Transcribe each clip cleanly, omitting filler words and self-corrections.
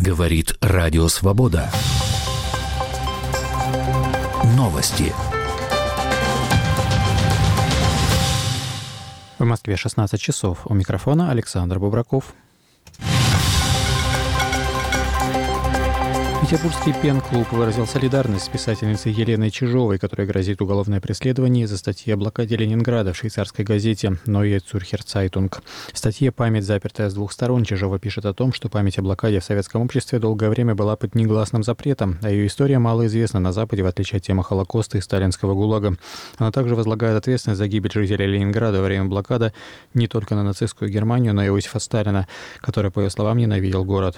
Говорит Радио Свобода. Новости. В Москве 16 часов. У микрофона Александр Бубраков. Петербургский пен-клуб выразил солидарность с писательницей Еленой Чижовой, которой грозит уголовное преследование из-за статьи о блокаде Ленинграда в швейцарской газете Neue Zürcher Zeitung. В статье «Память, запертая с двух сторон», Чижова пишет о том, что память о блокаде в советском обществе долгое время была под негласным запретом, а ее история мало известна на Западе, в отличие от темы Холокоста и сталинского ГУЛАГа. Она также возлагает ответственность за гибель жителей Ленинграда во время блокады не только на нацистскую Германию, но и Иосифа Сталина, который, по ее словам, ненавидел город.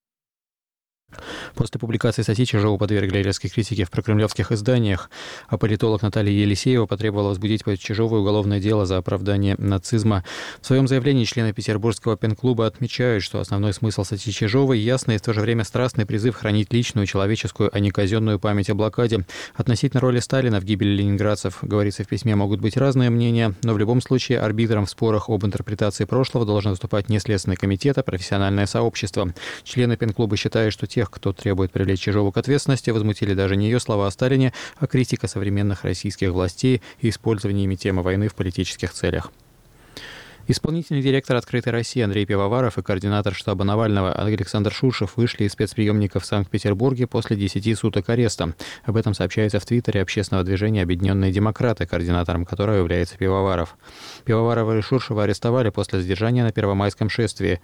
После публикации статьи Чижову подвергли резкой критике в прокремлевских изданиях, а политолог Наталья Елисеева потребовала возбудить против Чижовой уголовное дело за оправдание нацизма. В своем заявлении члены Петербургского пен-клуба отмечают, что основной смысл статьи Чижовой – ясный и в то же время страстный призыв хранить личную, человеческую, а не казенную память о блокаде. Относительно роли Сталина в гибели ленинградцев, говорится в письме, могут быть разные мнения, но в любом случае арбитром в спорах об интерпретации прошлого должен выступать не Следственный комитет, а профессиональное сообщество. Члены пен-клуба считают, что тех, кто требует привлечь Чижову к ответственности, возмутили даже не ее слова о Сталине, а критика современных российских властей и использование ими темы войны в политических целях. Исполнительный директор «Открытой России» Андрей Пивоваров и координатор штаба Навального Александр Шуршев вышли из спецприемника в Санкт-Петербурге после 10 суток ареста. Об этом сообщается в твиттере общественного движения «Объединенные демократы», координатором которого является Пивоваров. Пивоварова и Шуршева арестовали после задержания на Первомайском шествии.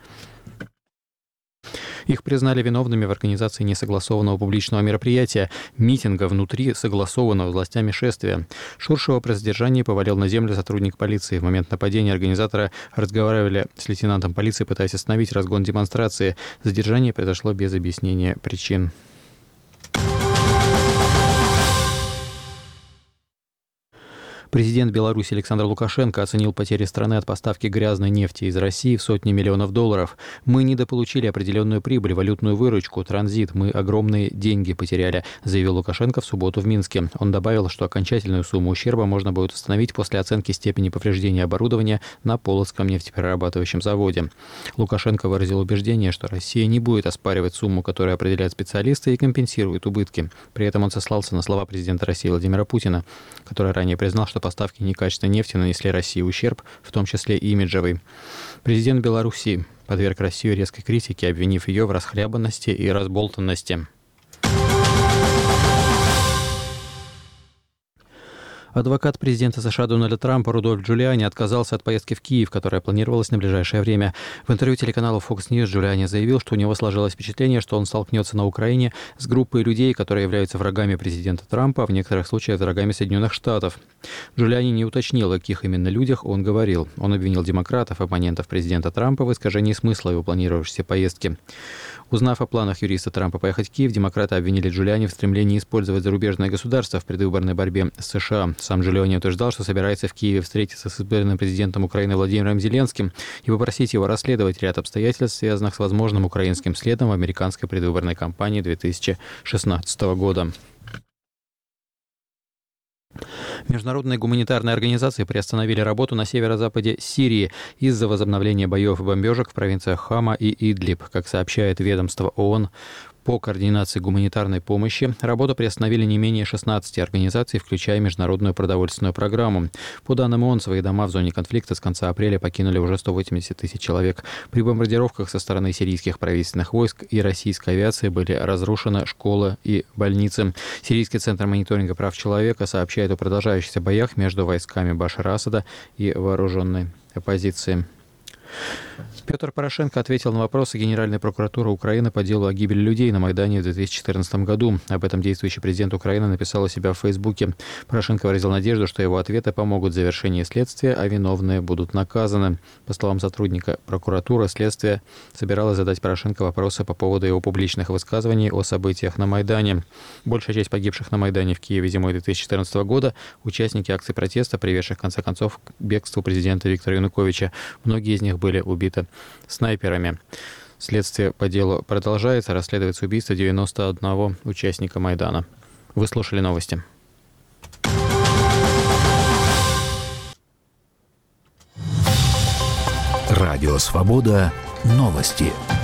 Их признали виновными в организации несогласованного публичного мероприятия, митинга внутри согласованного властями шествия. Шуршева при задержании повалил на землю сотрудник полиции. В момент нападения организаторы разговаривали с лейтенантом полиции, пытаясь остановить разгон демонстрации. Задержание произошло без объяснения причин. Президент Беларуси Александр Лукашенко оценил потери страны от поставки грязной нефти из России в сотни миллионов долларов. «Мы недополучили определенную прибыль, валютную выручку, транзит. Мы огромные деньги потеряли», заявил Лукашенко в субботу в Минске. Он добавил, что окончательную сумму ущерба можно будет установить после оценки степени повреждения оборудования на Полоцком нефтеперерабатывающем заводе. Лукашенко выразил убеждение, что Россия не будет оспаривать сумму, которую определяют специалисты, и компенсирует убытки. При этом он сослался на слова президента России Владимира Путина, который ранее признал, что поставки некачественной нефти нанесли России ущерб, в том числе и имиджевый. Президент Беларуси подверг Россию резкой критике, обвинив ее в расхлябанности и разболтанности. Адвокат президента США Дональда Трампа Рудольф Джулиани отказался от поездки в Киев, которая планировалась на ближайшее время. В интервью телеканалу Fox News Джулиани заявил, что у него сложилось впечатление, что он столкнется на Украине с группой людей, которые являются врагами президента Трампа, а в некоторых случаях врагами Соединенных Штатов. Джулиани не уточнил, о каких именно людях он говорил. Он обвинил демократов, оппонентов президента Трампа, в искажении смысла его планировавшейся поездки. Узнав о планах юриста Трампа поехать в Киев, демократы обвинили Джулиани в стремлении использовать зарубежное государство в предвыборной борьбе с США. Сам Джулиани утверждал, что собирается в Киеве встретиться с избранным президентом Украины Владимиром Зеленским и попросить его расследовать ряд обстоятельств, связанных с возможным украинским следом в американской предвыборной кампании 2016 года. Международные гуманитарные организации приостановили работу на северо-западе Сирии из-за возобновления боев и бомбежек в провинциях Хама и Идлиб, как сообщает ведомство ООН по координации гуманитарной помощи. Работу приостановили не менее 16 организаций, включая Международную продовольственную программу. По данным ООН, свои дома в зоне конфликта с конца апреля покинули уже 180 тысяч человек. При бомбардировках со стороны сирийских правительственных войск и российской авиации были разрушены школы и больницы. Сирийский центр мониторинга прав человека сообщает о продолжающихся боях между войсками Башара Асада и вооруженной оппозицией. Петр Порошенко ответил на вопросы Генеральной прокуратуры Украины по делу о гибели людей на Майдане в 2014 году. Об этом действующий президент Украины написал у себя в Фейсбуке. Порошенко выразил надежду, что его ответы помогут в завершении следствия, а виновные будут наказаны. По словам сотрудника прокуратуры, следствие собиралось задать Порошенко вопросы по поводу его публичных высказываний о событиях на Майдане. Большая часть погибших на Майдане в Киеве зимой 2014 года – участники акций протеста, приведших в конце концов к бегству президента Виктора Януковича. Многие из них были убиты снайперами. Следствие по делу продолжается. Расследуется убийство 91 участника Майдана. Вы слушали новости. Радио Свобода. Новости.